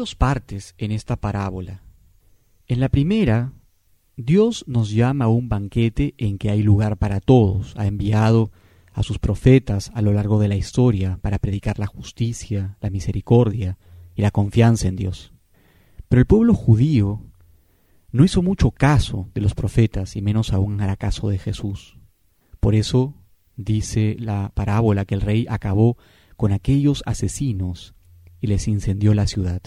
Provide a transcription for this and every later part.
dos partes en esta parábola. En la primera, Dios nos llama a un banquete en que hay lugar para todos. Ha enviado a sus profetas a lo largo de la historia para predicar la justicia, la misericordia y la confianza en Dios. Pero el pueblo judío no hizo mucho caso de los profetas y menos aún hará caso de Jesús. Por eso dice la parábola que el rey acabó con aquellos asesinos y les incendió la ciudad.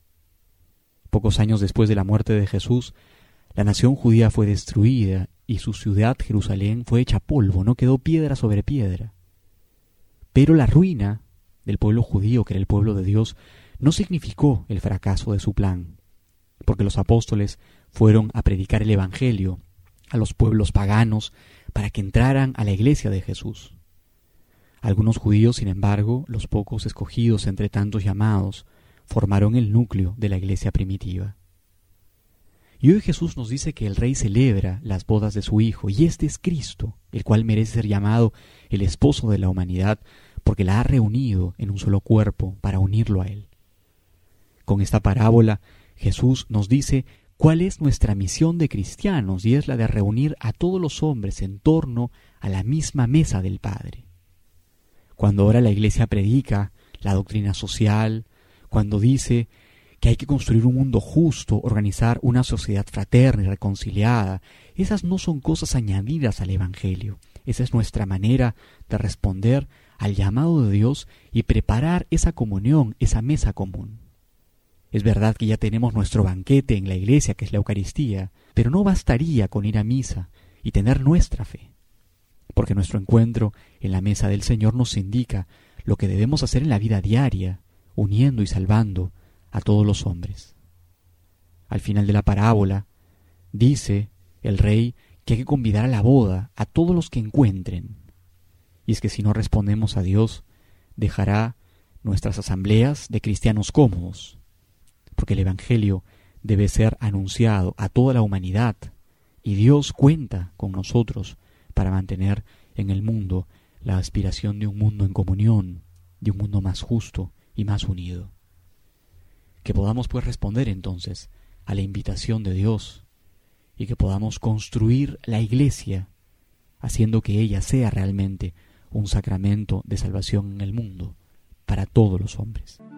Pocos años después de la muerte de Jesús, la nación judía fue destruida y su ciudad, Jerusalén, fue hecha polvo, no quedó piedra sobre piedra. Pero la ruina del pueblo judío, que era el pueblo de Dios, no significó el fracaso de su plan, porque los apóstoles fueron a predicar el Evangelio a los pueblos paganos para que entraran a la iglesia de Jesús. Algunos judíos, sin embargo, los pocos escogidos entre tantos llamados, formaron el núcleo de la iglesia primitiva. Y hoy Jesús nos dice que el Rey celebra las bodas de su Hijo, y este es Cristo, el cual merece ser llamado el esposo de la humanidad, porque la ha reunido en un solo cuerpo para unirlo a Él. Con esta parábola, Jesús nos dice cuál es nuestra misión de cristianos, y es la de reunir a todos los hombres en torno a la misma mesa del Padre. Cuando ahora la Iglesia predica la doctrina social, cuando dice que hay que construir un mundo justo, organizar una sociedad fraterna y reconciliada, esas no son cosas añadidas al Evangelio. Esa es nuestra manera de responder al llamado de Dios y preparar esa comunión, esa mesa común. Es verdad que ya tenemos nuestro banquete en la iglesia, que es la Eucaristía, pero no bastaría con ir a misa y tener nuestra fe, porque nuestro encuentro en la mesa del Señor nos indica lo que debemos hacer en la vida diaria, uniendo y salvando a todos los hombres. Al final de la parábola, dice el rey que hay que convidar a la boda a todos los que encuentren. Y es que si no respondemos a Dios, dejará nuestras asambleas de cristianos cómodos, porque el Evangelio debe ser anunciado a toda la humanidad, y Dios cuenta con nosotros para mantener en el mundo la aspiración de un mundo en comunión, de un mundo más justo y más unido. Que podamos pues responder entonces a la invitación de Dios y que podamos construir la iglesia haciendo que ella sea realmente un sacramento de salvación en el mundo para todos los hombres.